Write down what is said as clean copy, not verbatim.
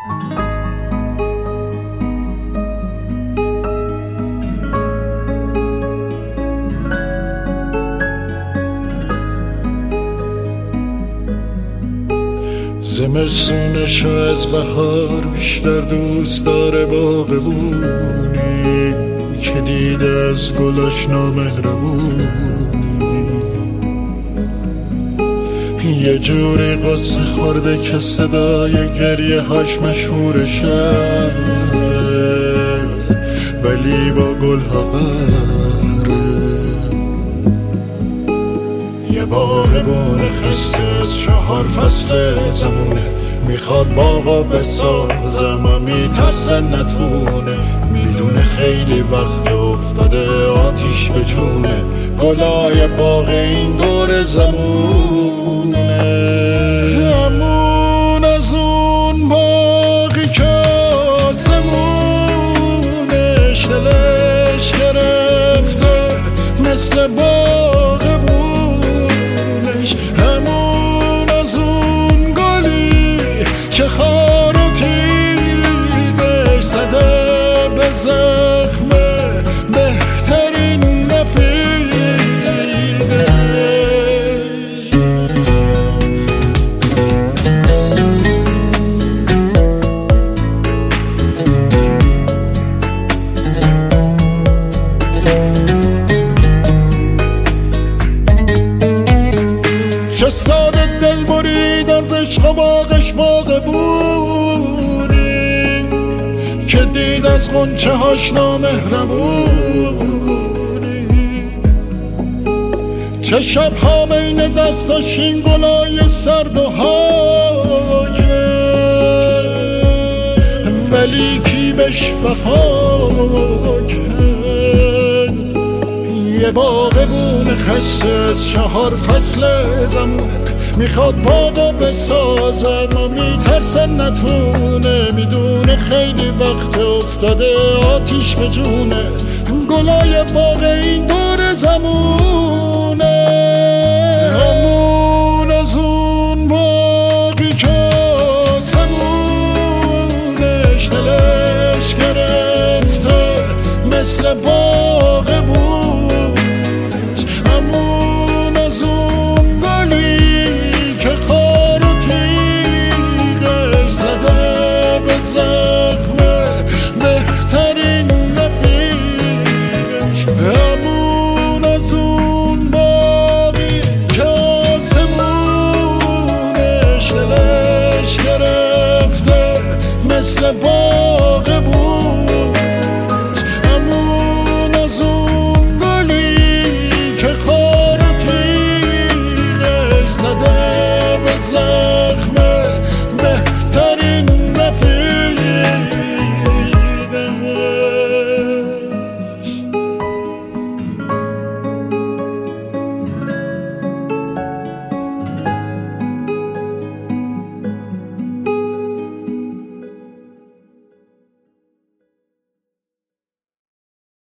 زمستونشو از بهار بیشتر دوست داره باغبونی که دیده از گلاش نامهربونی، یه جوری قصه خورده که صدای گریه هاش مشهور شهره، ولی با گلها قهره. یه باغبون خسته از 4 فصل زمونه، میخواد باغا بسازم و میترسه نتونه، میدونه خیلی وقت افتاده آتیش به جونه، گلای باغ این دور زمونه. همون از اون باغی که آسمونش دلش گرفته مثل باغبونش، همون از اون گلی که خار و تیغش زده به زخم بهترین رفیقش. چه ساده دل برید از عشق و باغش باغبونی که دید از غنچه هاش نامهربونی، چه شبها بین دستاش این گلای سرد و هاکه، ولی کی بهش وفا کرد. یه باغبون خسته از 4 فصل زمونه، میخواد باغو بسازم و میترسه نتونه، میدونه خیلی وقت افتاده آتیش به جونه، گلای باغ این دور زمونه. همون از اون باغی که آسمونش دلش گرفته مثل باغبونش، همون از اون گلی که خار و تیغش زده به زخم بهترین رفیقش، همون از اون باغی که آسمونش دلش گرفته مثل باغبونش.